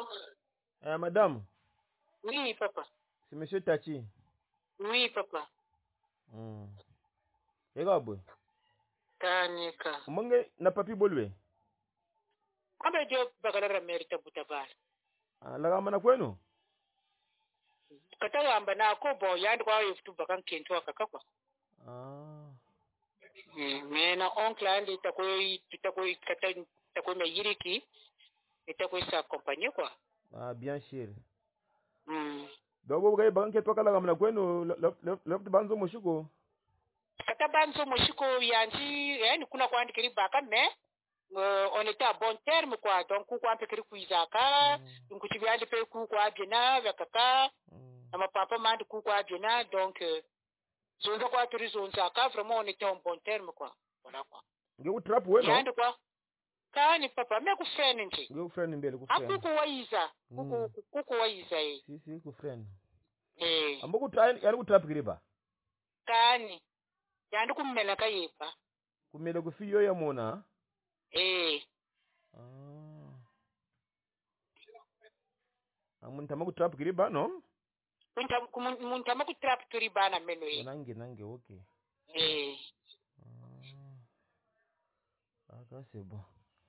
Madame. Oui, papa. C'est monsieur Tachi. Oui, papa. Regarde. Kanika. Mange na papi bolwe. Abe jo bagara merita butabal. Laga mana kwenu? Kata amba na ko bo yand kwa yiftu bakan kento akakwa. Mena oncle andi takoi kata takoi me yiriki. Takoi sa accompagner quoi. Bien sûr. Dogo gai bakan kento kala mana kwenu left banzo mushuko. Kata banzo mushuko yanji yani kuna kwa andikiri bakan me on était à bon terme quoi donc kwa mpekiri kuizaka nkuchibyandi pe kwa biena vakaka ama papa mandi kwa biena donc zonza kwa turi zonza ka vraiment on était en bon terme quoi voilà quoi ngeu trap weno yandi kwa kani papa me ku friend nje ngeu friend mbele ku friend akuku waiza kuku waiza si ku friend amboku try yani ku trap kiriba kani yandi kummela kayipa kumela ku fiyo ya mona Muntama ku trap kiriba no? Muntama ku trap kiriba na meno Nange okay. C'est bon.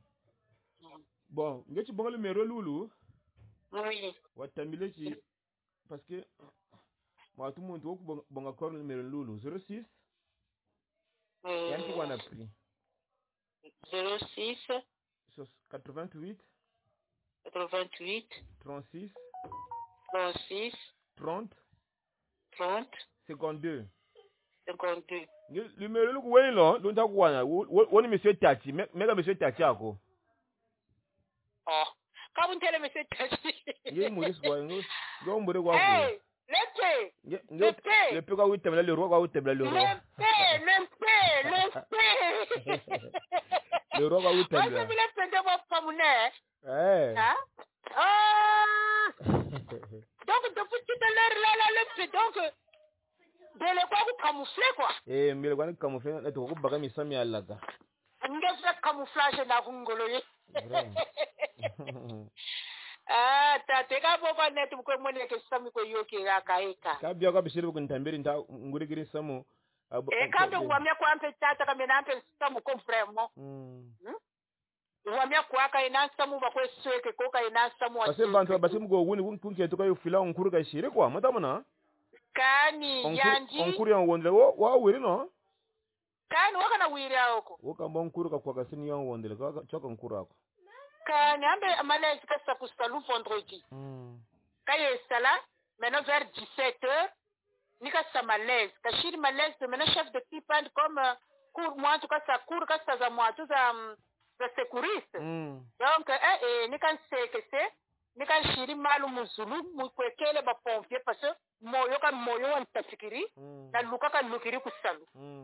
Bon, ngechi bonga le numéro lulu. Oui. Watambilechi parce que moi tout le monde ko bonga corps le numéro lulu 06. Yanti wana prix. 06 88 36 30 52. Numéro lu kuweni lo lunta kuwana woni monsieur Tachi mega monsieur Tachi ako. Kabuntele monsieur Tachi. Ngi muri kwa ngo muri kwa. Le pe kwa witemela le roi kwa witemela le roi. Le roi kwa witemela. Bile pende bo pamune. Donc depuis tout à l'heure là le donc bele kwa ku camoufler quoi. Mbele kwa ni camoufler na to ku baga misami alaga. Ngeza camouflage na kungolo ye. Tate ka boko net ko mone ke sami ko yoki ga kaika. Ka biya ka bishiri ko ntambiri nta ngurigiri samu. Ka be wamya kwa mpe tata ka mena mpe samu ko vraiment. Wamya kwa ka ina samu ba ko sweke ko ka ina samu. Base bantu base mugo wuni kunke to ka yo fila onkuru ka shiri kwa matamana. Kani yanji onkuru ya wondele wa wiri no. Kani waka na wiri ako. Waka onkuru ka kwa kasini ya wondele ka choka onkuru ako. Kani ambe amalezi ka sa kustalu vendredi. Kaye sala maintenant vers 17h nika sa malaise ka shiri malaise maintenant chef de type and comme cour moi en tout cas ça cour ka sa za moi tout ça secouriste. Donc nika se nika shiri malu muzulu mukwekele ba pompier parce que moyo wan tafikiri na luka ka lukiri kusalu.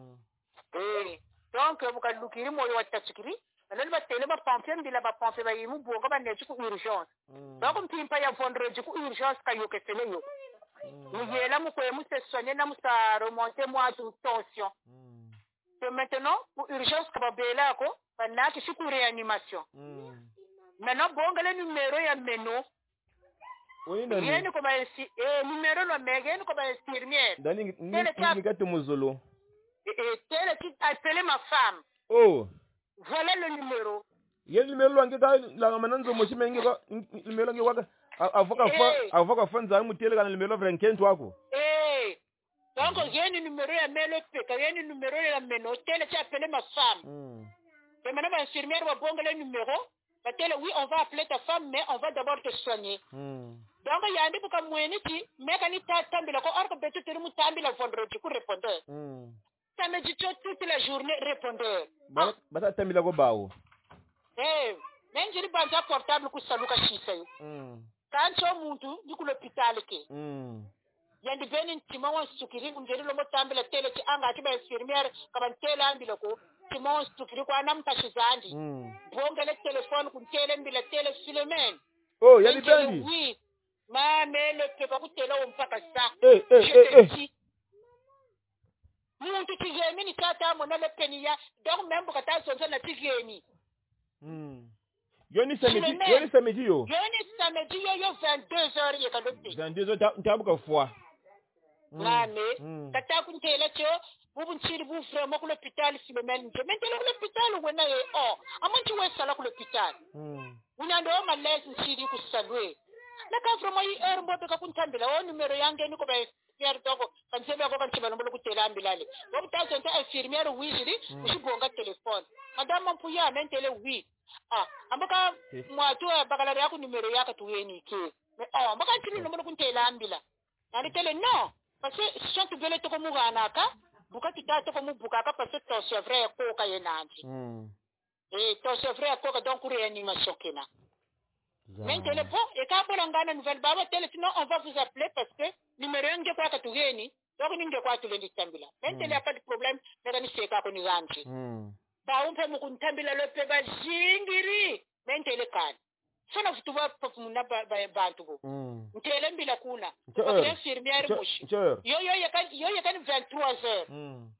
Donc buka lukiri moyo wan tafikiri alors ba tele ba pompier mbila ba pompier ba yimu bongo ba nechi ku urgence. Donc mpimpa ya vendredi ku urgence ka yo kesele yo. Muyela mu kwemu se soigner na mu sa remonter moi toute tension. Et maintenant pour urgence ka ba bela ko ba na ki ku réanimation. Maintenant bongo le numéro ya meno. Oui nani. Yeni ko ba numéro no mega ni ko ba infirmière. Dani ni kati muzolo. Tele qui appeler ma femme. Voilà le numéro. Yeni numéro wange ka la mananzo moshime ngi ko numéro ngi waka avoka fanza mutele kana numéro vrenken twako. Donc yeni numéro ya melo peka yeni numéro ya meno tele qui appeler ma femme. Et maintenant l'infirmière va bonga le numéro. La tele oui on va appeler ta femme mais on va d'abord te soigner. Donc yandi buka mweni ti meka ni tambila ko orko betu tere mu tambila vendredi ku répondeur. Ça me dit toute la journée répondeur. Bata tambila ko bawo. Nenjiri banja portable ku saluka shise. Kancho muntu diku l'hôpital ke. Yandi benin timon sukiri ngeri lo motambila tele ki anga tiba infirmière kabantele ambila ko timon sukiri ko anam tashizandi. Bongele téléphone ku tele mbila tele Philomène. Yandi bendi. Oui. Mais le pepa ku tele o mpaka sa. Muntu tigemi ni tata mona le penia donc même bukata sonzo na tigemi. Yoni samedi yo. Yoni la me dit yo 22h ye ka lopi 22h tabuka foi nane tata kuntela cho bubunchiri bu vraiment ku l'hôpital Philomène je mentele ku l'hôpital wena ye amanchi we sala ku l'hôpital unyando malaise nchiri ku salwe la ka vraiment yi heure mbobe ka kuntambila o numero yange ni ko ba fier doko kansebe ko kan chibalo ku tela ambilale bo butazo nta infirmière wiziri ushigonga telefone madame mpuya mentele oui ambaka mwatu bakala ya ku numero yaka tuweni ke ambaka tini numero ku tela ambila ani tele no parce que si tu veux le toko muganaka buka titato ko mubukaka parce que to c'est vrai ko ka yenanji to c'est vrai ko ka donc réanimation kena maintenant bon et quand on ngana nouvelle baba tele sinon on va vous appeler parce que numéro nge kwa ka tugeni donc ninge kwa tulendi tambila maintenant il y a pas de problème daga ni seka ko ni ganji ba umpe mu kuntambila lope ba jingiri maintenant le kan sona futuba muna bantu bo ntele mbila kuna ko infirmière mushi yo yekan 23h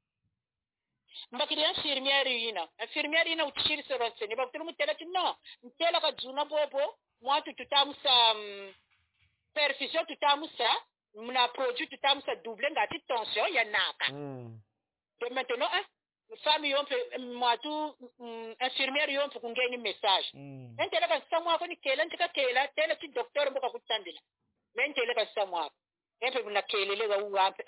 mbakiri infirmière ina utishiri serose ne bakuru mutela tino ntela ka juna bobo mwatu tutamusa perfusion tutamusa muna produit tutamusa double ngati tension ya naka de maintenant femme yompe mwatu infirmière yompe kungeni message mentele ka samwa ko ni kela ntika kela tele ti docteur mboka kutambila mentele ka samwa epe muna kelele ga uampe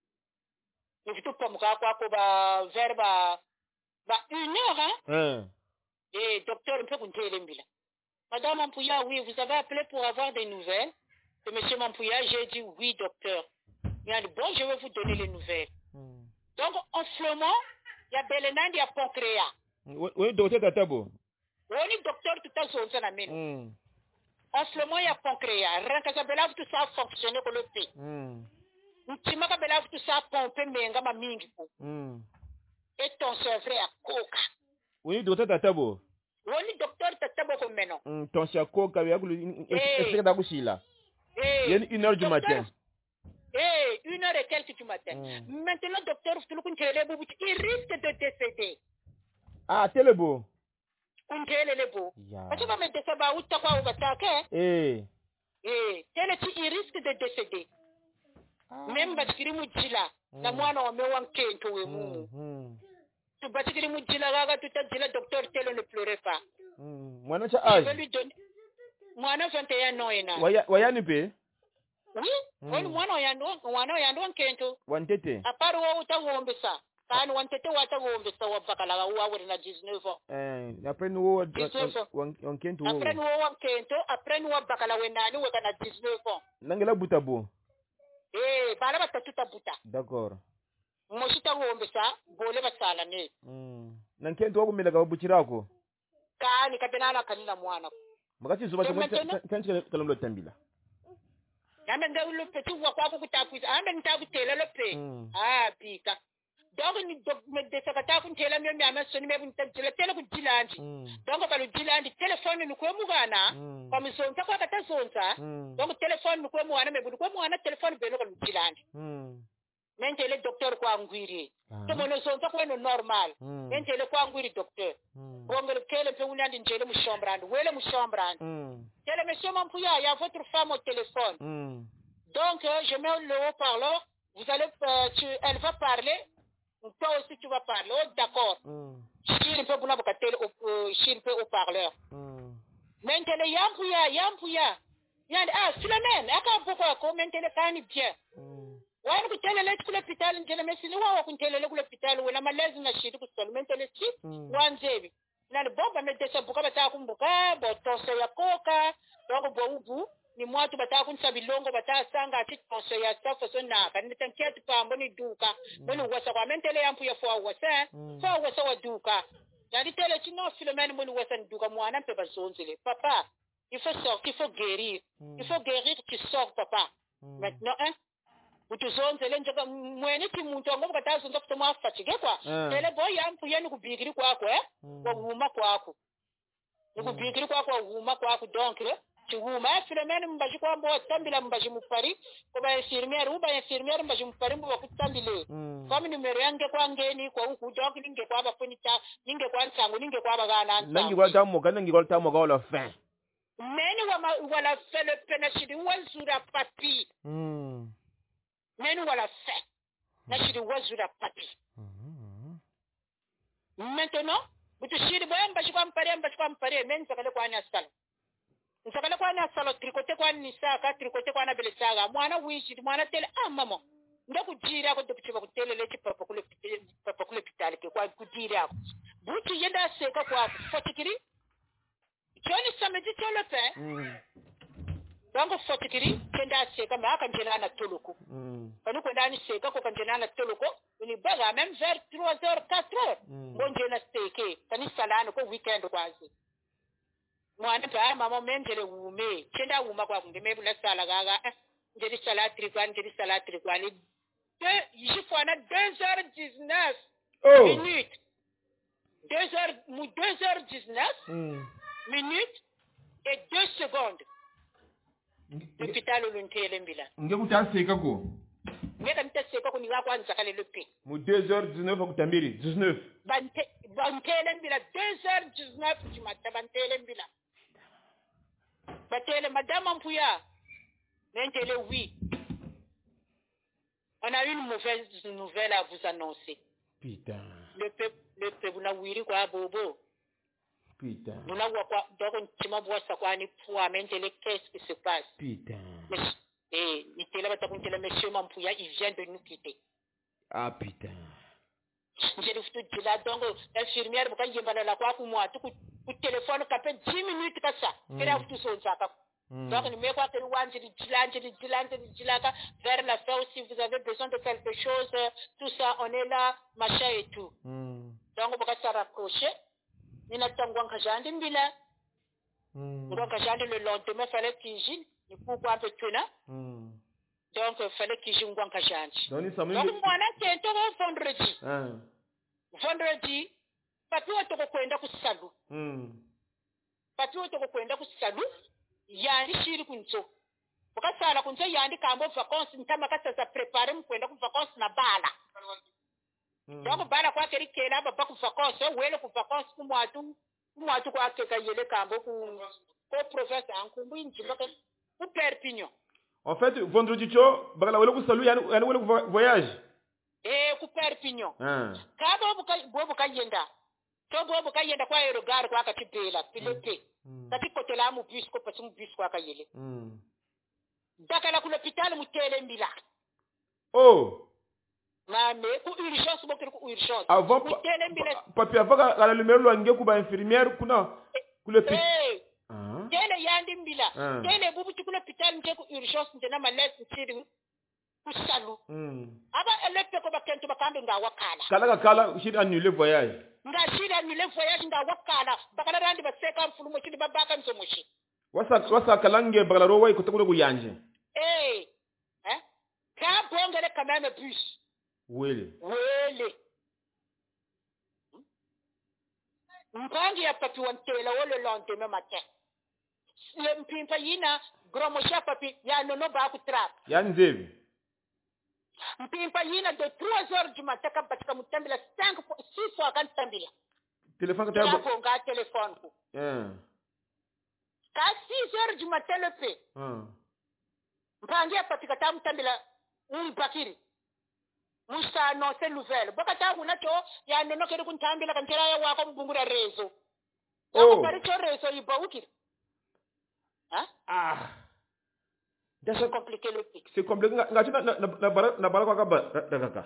ni vitu pa muka kwa ba verba ba 1 heure docteur mpe kuntele mbila madame Mpouya oui vous avez appelé pour avoir des nouvelles de monsieur Mpouya j'ai dit oui docteur il a dit bon je vais vous donner les nouvelles donc en ce moment il y a Belenandi à Pancréas. Oui, docteur Tatabo. Oui, docteur tout à zone na mine. En ce moment il y a Pancréas. Ranka belave tout ça fonctionner pour le pays. Ntimaka belave tout ça pomper menga ma mingi ko. Et ton vrai à coca. Oui, docteur Tatabo. Oui, docteur Tatabo comme maintenant. Ton sia coca ya est-ce que d'akushila. Il y a 1h du matin. 1h et quelques du matin. Maintenant, docteur, il risque de décéder. Ah, telebo. Kunkelebo. Parce que va mettre ça ba uta kwa ubatake. Il risque de décéder. Même batikiri mujila na mwana wa mewa nkento we mu. Tu batikiri mujila gaga tutajila docteur telo ne pleurez pas. Mwana cha âge. Je vais lui donner mwana 21 ans ena. Wayani pe? Oui, mwana yando nkento. Wantete. Aparo wa utagombesa. Kana wantete watagombesa wabakala wa wori na 19 ans. Après nous wankento. Après nous wankento, après nous wabakala wenani weka na 19 ans. Nangela butabo. Bala batatuta buta. D'accord. Moshita gombesa bole basala ne. Nankento wakumela ka buchirako. Kani kabenana kanina mwana. Makati zuba kanchi kalomlo tambila. Yambe ngulu petit wa kwa kutakuza ambe nitakutela lope pika donc ni me de sakata kuntela mimi amesoni me buntajela tele kujilandi donc balu jilandi telephone ni kwa mugana kwa misonta kwa kata sonta donc telephone ni kwa mwana me budu kwa mwana telephone beno kwa jilandi mentele docteur kwa ngwiri to mono sonta kwa no normal mentele kwa ngwiri docteur bongel kele pe unandi njele mu chambrand wele mu chambrand tele monsieur Mpouya il y a votre femme au téléphone donc je mets le haut-parleur vous allez elle va parler toi aussi tu vas parler d'accord chine pe buna bukatele chine pe haut-parleur mentele Mpouya yandi Philomène aka boko ko mentele kani bien wani kutelele ku l'hôpital njele mesini wa kuntelele ku l'hôpital wena malaise na shiti ku solo mentele si wanzebi nani bomba medesa buka batakumbuka botonse ya koka donc bo ubu ni mwatu batakunsa bilongo batasanga ati tonse ya safo sona kanite tankiati pambo ni duka boni wasa kwa mentele yampu ya fo wasa wa duka nani tele chino Philomène boni wasa duka mwana mpe bazonzele papa il faut sortir il faut guérir tu sors papa maintenant utuzonzele njoka mwene ti muntu ngo bakatazonza kutoma afatike kwa tele boy yampu yenu kubigiri kwako waguma kwako nikubigiri kwako waguma kwako donc tuguma Philomène mbaji kwa mbo tambila mbaji mupari ko ba infirmière mbaji mupari mbo bakutambile comme numero yange kwa ngeni kwa huku donc ninge kwa bafunita ninge kwa nsango ninge kwa bagana nangi kwa tamo kana ngi kwa tamo kwa la fin Meni wala fait le penachidi wazura papi. Meni wala fait. Nachidi wazura papi. Maintenant, vous te chiri boyam bashikwa mpare, meni sakale kwa ni asalo. Nsakale kwa ni asalo, trikote kwa ni saka, trikote kwa na bele saga. Mwana wishi, mwana tele, mama. Nda kujira ko dokuchiba kutele lechi papa kule pitali ke kwa kujira. Buti yenda seka kwa fotikiri. Choni samedi tole pe. Donc fotikiri kenda seka ma kanjena na toluko. Kanu kwenda ni seka ko kanjena na toluko, ni baga même vers 3h 4h. Bonje na steke, kani salano ko weekend kwazi. Mwana pa mama menjele wume, kenda wuma kwa ngeme bula sala gaga. Njeri sala trikwani. Je fais 2h19 minutes. 2h19 minutes et 2 secondes. L'hôpital Olunté Mbila. Nge kutaseka ko. Nge kamtaseka ko niwa kwa nzakale lepe. Mu 2h19 kutambiri 19. Bantele Mbila 2h19 du matin bantele Mbila. Batele madame Mpouya. Mentele oui. On a une mauvaise nouvelle à vous annoncer. Putain. Le peuple, vous n'avez wiri quoi, bobo. Putain. Vous n'avez pas, donc, tu m'as vu ça, quoi, ni pour amener qu'est-ce qui se passe. Putain. Et, monsieur Mampouya, il vient de nous quitter. Ah, putain. J'ai dit, tout là, donc, l'infirmière, quand il y a la quoi, pour moi, tout le téléphone, ça fait 10 minutes comme ça. Et là, tout ça, donc, ne me pas que vers la fin aussi, vous avez besoin de quelque chose, tout ça, on est là, machin et tout. Donc, on va se raccrocher. Il n'a pas de kajandi mbila. Donc, kajandi le lendemain, il fallait qu'il gîne. Il faut un peu tout là. Donc, il fallait qu'il gîne un kajandi. Donc, moi, là, c'est un vendredi. Vendredi, papi, on te recommande pour salut. Papi, on te recommande pour salut. Yandi shiri kuncho. Wakasala kuncho yandi kambo vacances ntama kasa prepare mkwenda ku vacances na bala. Donc bala kwa keri kela baba ku vacances wele ku vacances ku mwatu kwa keka yele kambo ku professeur ankumbu injimba ku Perpignan. En fait, vendredi cho bagala wele ku salu yani wele ku voyage. Ku Perpignan. Kabo buka yenda. To bobu kayenda kwa aerogar kwa katibela pilote. Kati kotela mu bus ko pasi mu bus kwa kayele. Dakala ku l'hôpital mu tele mbila. Oh. Mame ku urgence bo ku urgence. Avant papi avaka la numéro wange ku ba infirmière kuna ku l'hôpital. Tele yandi mbila. Tele bubu ku l'hôpital nje ku urgence ndena malaise ntiri ku salu. Aba electe ko bakento bakambe nga wakala. Kala shit annuler voyage. Ngashira ni le voyage nda wakala bakala randi baseka mfulumo chini babaka nsomoshi wasa kalange bagala rowa ikotakule kuyanje ka bongele quand même bus wele mpangi ya papi wantela wole lendemain matin le mpimpa yina gromosha papi ya nono ba ku trap ya nzevi mpimpa yina de 3h du matin quand patika mutambila 6 fois quand tambila téléphone ka bonga téléphone ko ka 6h du matin le pe mpangi patika tamutambila bakiri musa annoncer nouvelle bakata kuna to ya nono kedi kuntambila kanjera ya wako mbungura rezo pari to rezo ibawukiri c'est compliqué le pic. C'est compliqué. Na bara kwa kaka.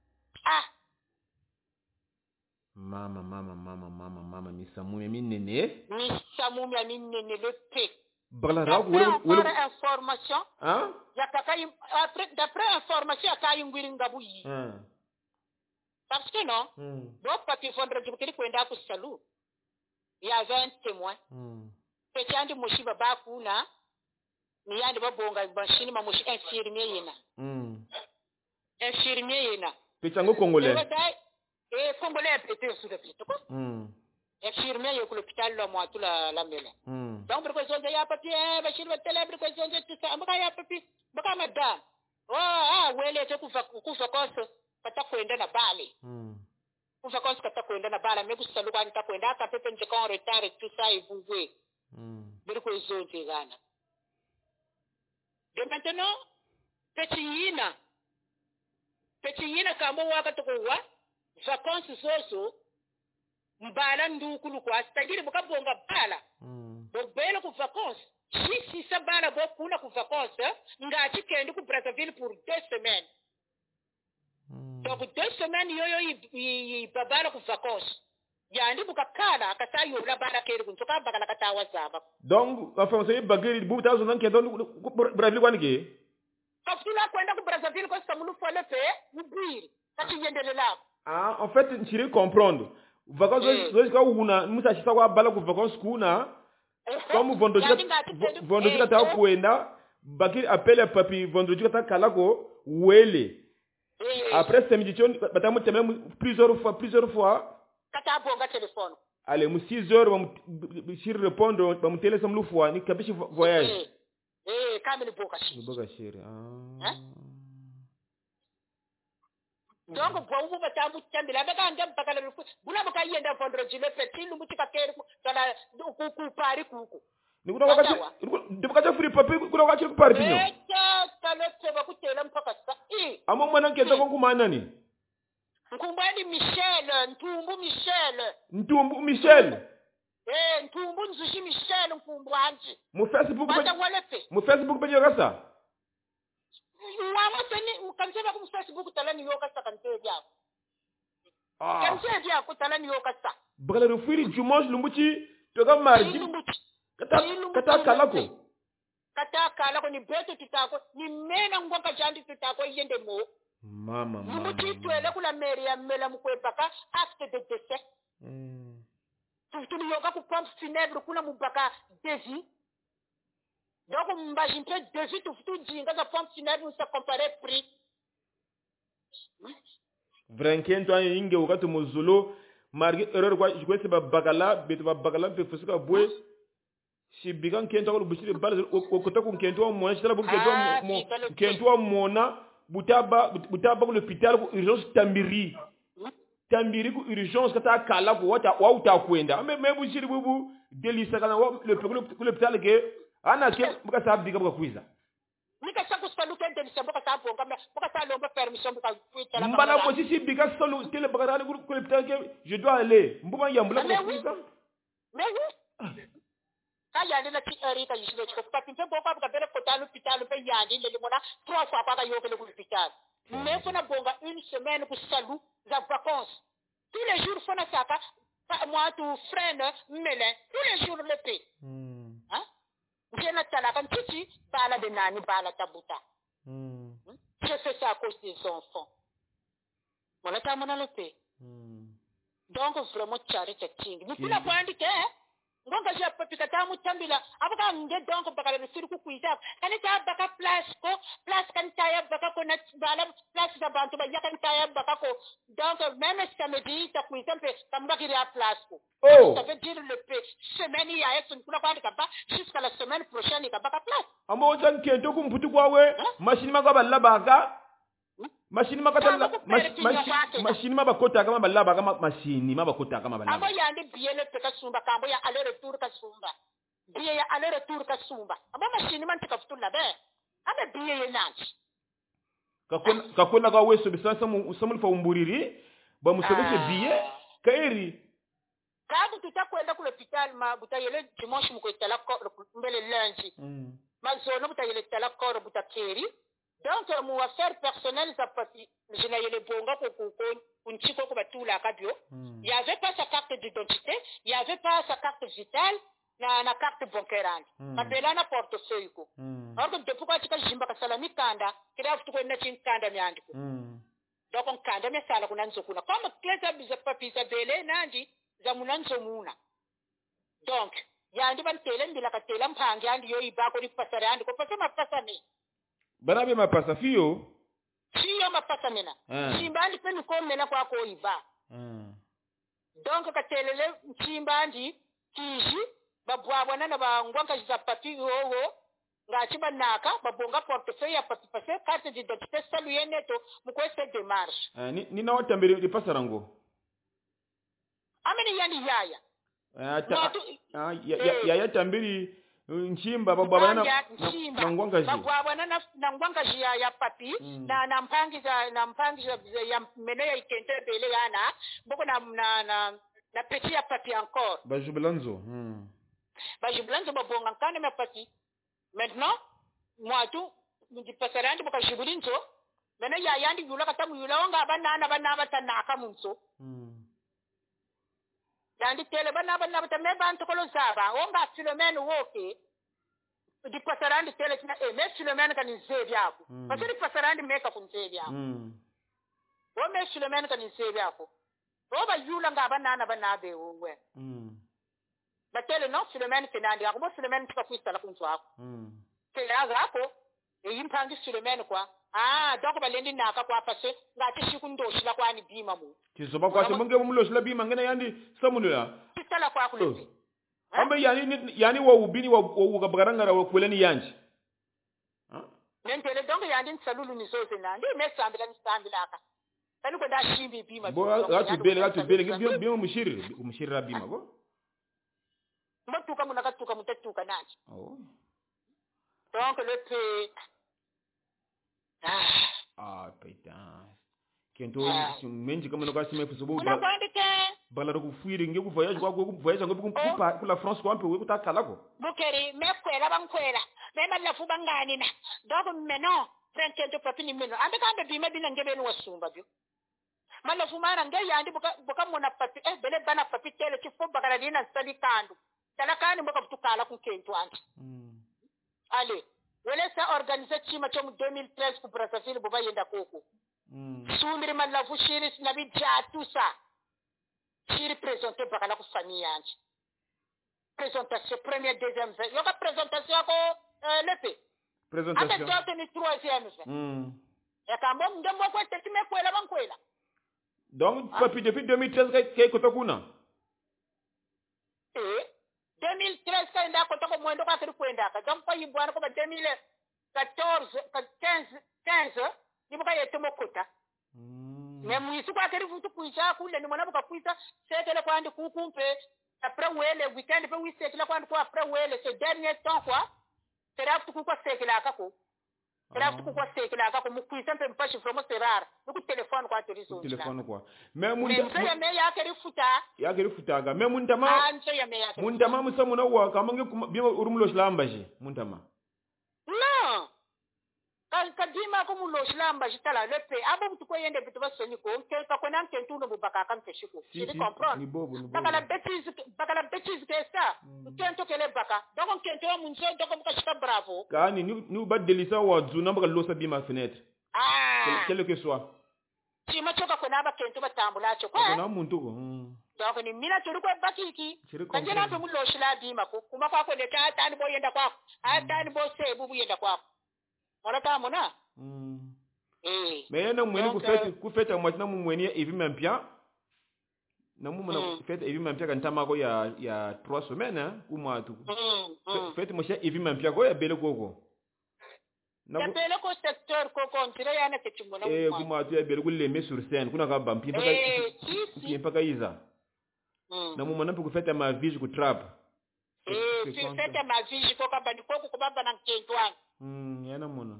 Mama misamume minene. Misamume minene le pic. D'après information. D'après information akayi ngwiri ngabuyi. Parce que non. Donc papi vendredi kili kwenda ku salu. Il y avait un témoin. Petandi mushiba bakuna. Ni yandi babonga bashini mamushi infirmier yena. Infirmier yena. Pechango congolais. Congolais pété sur le pito. Infirmier yo ku l'hôpital la moi tout la mela. Donc pour question ya papier bashini ba télé pour question tout ça mbaka ya papier mbaka madame. Wele te ku vacances kata kwenda na bale. Ku vacances kata kwenda na bale meku saluka nita kwenda aka pepe njeka en retard tout ça et vous voyez. bir ko zonte gana de maintenant petit yina kamo waka to wa vacances also mbala ndukulu kwa c'est-à-dire buka bonga bala bo bela ku vacances si sa bala bo kuna ku vacances ngati kendi ku Brazzaville pour 2 semaines donc 2 semaines yoyo i babala ku vacances yandi buka kala akata yo la bala keri ku toka bakala katawa zaba donc enfin c'est bagiri bu tazo nan ke don Brazzaville kwani ke kafula kwenda ku Brazzaville ko samulu fole pe mbiri kati yendele la en fait tu comprendre vacances zoika una musa chisa kwa bala ku vacances kuna comme vendredi kata kuenda bakiri appelle papi vendredi kata kalako wele après samedi chon batamu teme plusieurs fois kata bonga téléphone allez mu 6 heures si répondre ba mu téléphone lu fois ni kabishi voyage kamel boka shiri donc bo batamu tambila baka ngam bakala lu bula baka yenda vendredi le petit lu mutika kere kala ku pari kuku ni kuna wakati de baka free papi kuna wakati ku pari pinyo kala tseba ku tela mpaka sa amo mwana nkeza ko kumana ni Nkumbani Ntumbu Michel. Ntumbu nzushi Michel nkumbwanji. Mu Facebook pe yokasa. Mama tani mkanseba ku Facebook talani yokasa kanteja. Kanteja ku talani yokasa. Bagala rufiri dimanche lumbuchi toka mardi. Kata kalako. Kata kalako ni beto tutako ni mena ngwaka jandi tutako yende mo. Mama. Mutitwele kula meri ya mela mkwepaka acte de décès. Tuli yoga ku pompe funèbre kula mubaka devis. Donc mbajinte devis tu jinga za pompe funèbre nous se comparer prix. Vrankento ani inge wakati muzulu margi erreur kwa jikwese babagala betu babagala pe fusuka bwe shibigan kento ko bushire bal okota ku kento mo nshitala bu kento mona butaba ku l'hôpital ku urgence tambiri ku urgence kata kala ku wata wauta kwenda me bushiri bubu delisa kana le l'hôpital ke ana ke buka sabiga buka kwiza nika saku saluke delisa buka sabu ngam buka salomba permission buka kwita mbala ko sisi biga salu tele buka ku l'hôpital ke je dois aller mbuba yambula ku kwiza yandi la ti erika yishile ko papi pe boko ka bere ko tanu pitalo pe yandi le mona 3 fois kwa ka yokele ku hospital mais fona bonga une semaine ku salu za vacances tous les jours fona saka moi tu freine melen tous les jours le pe hein jena tala kan titi bala de nani bala tabuta je fais ça à cause des enfants mona ta mona le pe donc vraiment charité ting ni pula kwandi ke ngonga je papi katamu tambila abaka nge donc bakala resiri ku kuiza kani ta baka place kan taya baka ko na bala place da bantu ba yakan taya baka ko donc même samedi ta kuiza pe kamba kiri a place ko ça veut dire le semaine ya est une kula kwandi kaba jusqu'à la semaine prochaine ka baka place amo jan kento ku mputu kwawe machine makaba labaka machine makata machine mabakota kama balaba kama machine mabakota kama balaba amo yandi biele peka sumba kambo ya aller retour ka sumba biye ya aller retour ka sumba amo machine man tika futula be abe biye ye nanti kakona kwa weso bisasa samul fa umburiri ba musobese biye kairi kabu tutakwenda ku l'hôpital ma butayele dimanche mukwetala ko mbele lundi mazono butayele tala ko butakeri. Donc, mon affaire personnelle, je n'ai le bonga pour Nchiko Kobatula Kabio. Il n'y avait pas sa carte d'identité, il n'y avait pas sa carte vitale, na carte bancaire. Kabela na portefeuille. Alors, depuis que tu as Jimba Salami Kanda, tu as fait une Kanda Miandiko. Donc, on Kanda Mesala Kunanzokuna. Comme Klesa Bizapapisa Bele Nandi, Zamunanzomuna. Donc, Yandi Van Telen de la Catelam Pangan, Yoi Bako Pasarand, Kopasama Pasami. Banabe mapasa fiyo mapasa mena chimbandi pe niko mena kwa ko iba donc katelele chimbandi kiji babwabona na bangwanga za papi wowo ngachi banaka babonga portefeuille ya papi passer carte d'identité salu yeneto mukwese démarche ni na watambere lipasa rango ameni yani yaya yaya tambiri nchimba babwa na ngwanga ji babwa na ngwanga ji ya papi na mpangiza ya meno ya ikente bele yana boko na petit ya papi encore bajubulanzo babonga nkane ma papi maintenant moi tout ndi pasarandi boka jubulinzo meno ya yandi yula katamu yula wanga bana batanaka munso yandi tele bana batame bantu kolo zaba wonga Philomene woke di pasarandi tele tina me Philomene kan nzebi yako parce di pasarandi meka kunzebi yako wo me Philomene kan nzebi yako wo ba yula nga bana be wowe batele no Philomene kenandi yako bo Philomene tukakwista la kunzo yako tele azako yimpangi Philomene kwa donc balendi naka kwa pase ngati shikundoshila kwani bima mu kizoba kwa semonge mumuloshila bima ngena yandi samunoya kisala kwa kulezi ambe yani wa ubini wa ukabagarangara wa kweleni yanji nentele donc yandi nsalulu ni soze nandi mesambila aka tani ko da shimbi bima bo gatu bele bima mushirira bima go matuka munakatuka mutatuka nanji donc le pe paita kento menji kama no kasime fusubu bala ro kufuire nge ku voyage kwa ku voyage ngo ku la France kwa mpe we kutakala ko bukeri mekwela bankwela mema la fuba ngani na donc meno kento papi ni meno ambe kambe bima bina ngebe no wasumba byo mala fumara nge yandi buka mona papi bele bana papi tele kifo bakala dina sali kandu tala kani mboka butukala ku kento anti ale wele sa organiser chima chomu 2013 ku Brazzaville boba yenda koko sumiri malavu shiri nabi jatu sa shiri présenter bakala ku famille yanje présentation première deuxième yoka présentation ko lepe présentation ande tote ni troisième ya kambo ndemo ko tekime kwela bankwela donc papi depuis 2013 kay kotokuna 2013 ka nda ko to mwendo ka kiri kwenda ka donc ko yibwana ko ba 2014 15 nibuka yetemo kota mwisi kwa kiri futu kuisha kule ni mwana buka kuisa sekele kwa ndi kukumpe après wele weekend pe wi sekele kwa ndi kwa après wele ce dernier temps quoi sera futu kwa sekele akako sera futu kwa sekele akako mukuisa mpe mpashi from serara ku telefone kwa terizo telefone kwa mais munda ya me ya kiri futaga mais mundama musamu na wa kamange bima urumulo shlambaje mundama non kadima ko mulo shlambaje tala lepe abo butu ko yende bitu basoni ko nke ka kona nke ntuno bubaka kan keshiko tu comprends bakala bêtise que ça kento kele baka donc kento munzo donc mukashika bravo kani ni badelisa wa zuna mbaka losa bima fenêtre quel que soit chima choka kona ba kento batambula cho kwa kona muntu ko donc ni mina turi ko bakiki kajena to mulo shila bima ko kuma kwa ko leta atani bo yenda kwa atani bo se bubu yenda kwa wala kama na mais yana mweni ku feta mwachina mweni hivi mempia na mumu na feta hivi mempia kantama ko ya 3 semaines ou mois tu feta mosha hivi mempia ko ya bele koko na bele ko secteur koko ntire yana kechimona kuma tu ya bele kulle me sur scène kuna ka bampi mpaka iza na mumu na ku feta ma vige ku trap feta ma vige ko ka bani ko baba na nkentwana yana mona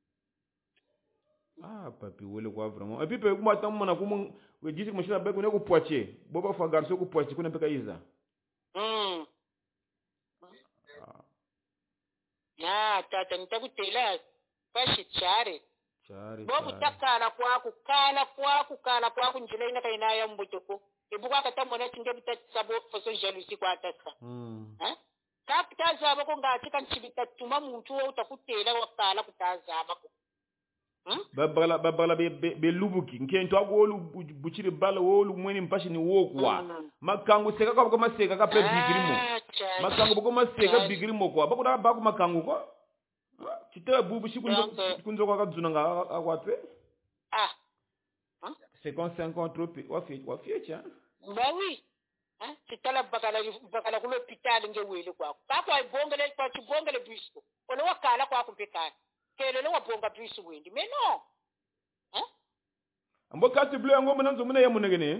papi wele kwa vraiment et puis pe kuma tamona kuma we jisi kumshira bego ne kupoache boba fa garso kupoache kuna peka iza ya tata nitakutela kashi chare bobu takala kwaku njile ina kaina ya mbutoko ibuka katamona tinge butatsabo faso jalousie kwa tata kapitaza bako ngati kanchibita tuma muntu wo utakutela wakala kutaza bako babala be lubuki nkento agolu buchire bala wolu mweni mpashi ni wokwa makangu seka kwa maseka ka pe bigirimo makangu bako maseka bigirimo kwa bako da bako makangu ko chita bubu shikunzo kwa kadzuna nga akwatwe 50 trop wa fiecha bah oui chitala bakala kulo hospital ngewele kwako kakwa ibongele kwa chibongele bisko ole wakala kwako mpekani kelele wabonga bisu wendi mais non ambo carte bleue ngo mnanzo muna yamu ngene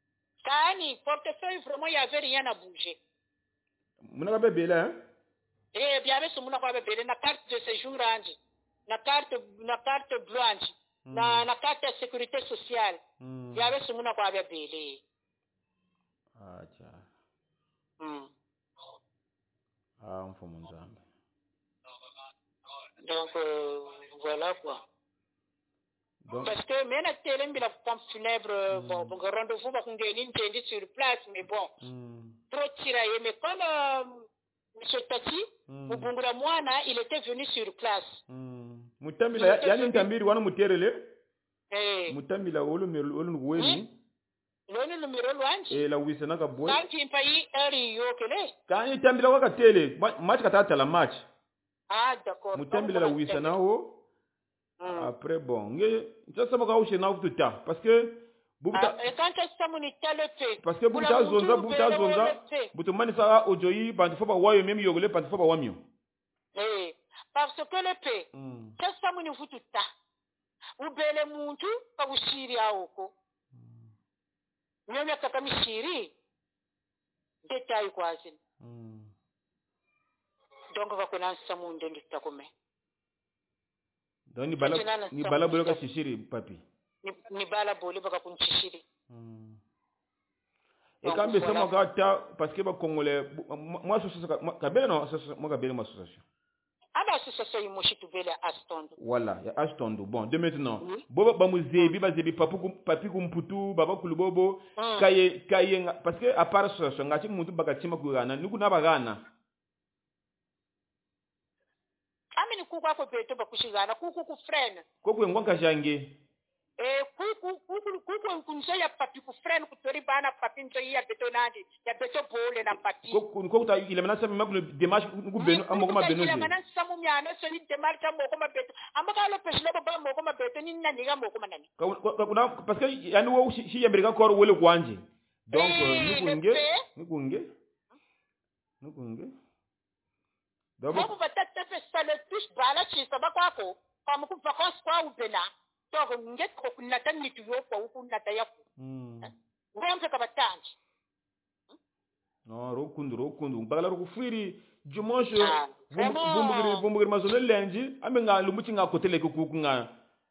kani portefeuille vraiment il y avait rien à bouger muna ka bebela Eh bien avec sumuna kwa bebele na carte de séjour anji. Na carte blanche. Na carte de sécurité sociale. Bien avec sumuna kwa bebele. Acha. Mfumo nzambe. Donc voilà quoi. Donc, parce que même à télé, la pompe funèbre, bon, rendez-vous va qu'on gagne une sur place, mais bon, trop tiraillé. Mais comme M. Tati, au Bungura Moana, il était venu sur place. Mutambila, yani ntambiri wana muterele. Mutambila olu ngweni. Loni numero lwanji. La wisana ka boy. Quand il paye eri yokele. Quand il tambila waka tele, match katata la match. Ah d'accord. Mutambila la wisana ho. Après bon, ça ça va aussi na tout temps parce que et quand ça moni télé parce que buta zonza butu mani ça ojoyi bantu foba wayo même yogole bantu foba wamio. Parce que le paix ça moni tout temps. Ubele muntu ka bushiri awoko. Nyome kaka mishiri détail quoi c'est. Donc va connaître ça monde de takome. Donc ni bala bolo ka shishiri papi. Ni bala bolo baka kunchishiri. Et quand me sommes gata parce que ba congolais moi kabele non moi kabele ma association. Ah bah association yimoshi tubele astondo. Voilà, ya astondo. Bon, de maintenant. Boba ba muzebi ba zebi papi kumputu baba kulubobo kaye parce que à part association ngati muntu baka chima kugana niku na bagana. Amini kuku ko beto bakushigana kuku ku friend kuku ngwanka jange kuku kunso ya papi ku friend ku tori bana papi nso ya beto nandi ya beto bole na papi kuku ta ile mana sami makulu démarche ku beno amoko ma beno ile mana samu myano so ni démarche amoko ma beto amaka lo peslo baba amoko ma beto ni nani ga amoko manani kuna parce que yani wo shi yambirika koro wole kwanje donc nikunge Vous peut-être fait ça le plus bala ci ça ba kwako comme ku vacances kwa ubena donc nget ko kunata ni tuyo kwa kunata yako ngombe ka batanji no rokundu bagala rokufiri dimanche bumbugiri mazone lundi amenga lumuchi nga kotele kuku nga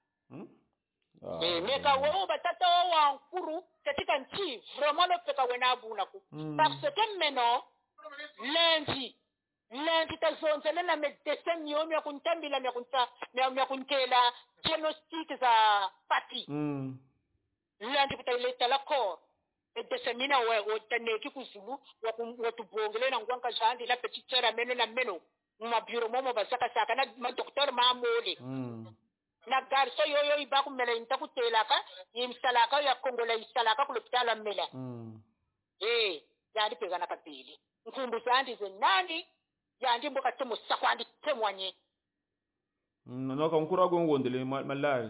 meka wo batata wa nkuru katika nchi vraiment le peka wena buna ku parce que maintenant lundi tazonzela na medecin nyomi akuntambila myakuntela diagnostic za pati lundi kutaileta la corps medecin mina wa taneki kuzimu watubongele na ngwanka jandi la petite sœur meno na meno mabiro momo basaka saka na ma docteur mamole na garso yoyo ibaku mele intakutelaka yimsalaka ya kongola isalaka ku l'hôpital amela yandi pegana kapili nkumbu zandi zenani yandi mboka temo sakwandi temwanye no ka nkura go ngondele malai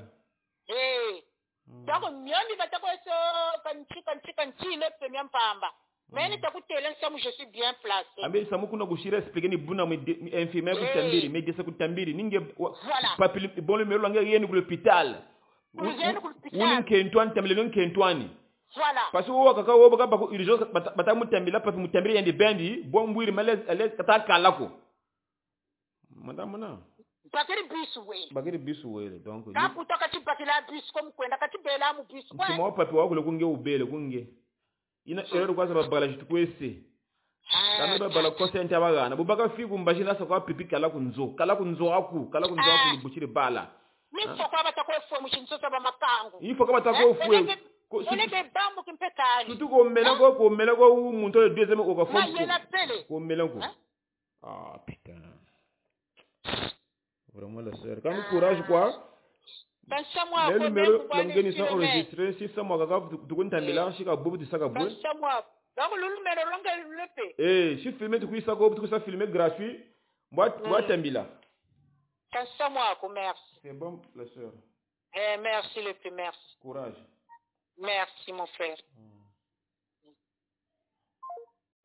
donc myomi batakweso kanchi le premier mpamba mais takutela samu je suis bien placé ambe samu kuna gushira expliquer ni buna infirmière kutambiri médecin kutambiri ninge papili bon le melo ngé yeni ku l'hôpital wuni kentwani tamile kentwani voilà parce que wo kaka wo baka bako urgence bata mutambila papi mutambiri yandi bendi bon mbwiri malaise kata kalako madame na bagiri bisu wele donc kapu toka chipakila bisu comme kwenda katibela mu bisu kwa timo papi wako le kunge ubele kunge ina erero kwa sababu bala jitu kwese kama bala consent abagana bubaka fiku mbashina sa kwa pipi kala kunzo aku buchire bala ni fokwa batakwe fo mushinso saba makangu ifo kama takwe fo Oleke bambu kimpekani. Surtout ko mela ko umuntu le deuxième ko fo. Ko mela ko. Ah putain. Vraiment la sœur. Quand courage quoi. Bansamwa ko numéro l'engeni sont enregistrés si ça moi kaka tukundambela shika bobu tisaka bwe. Bansamwa. Donc le numéro longue lepe. Si filmer tukuisa ko tukuisa filmer gratuit. Moi tambila. Bansamwa ko merci. C'est bon la sœur. Merci le plus merci. Courage. Merci, mon frère.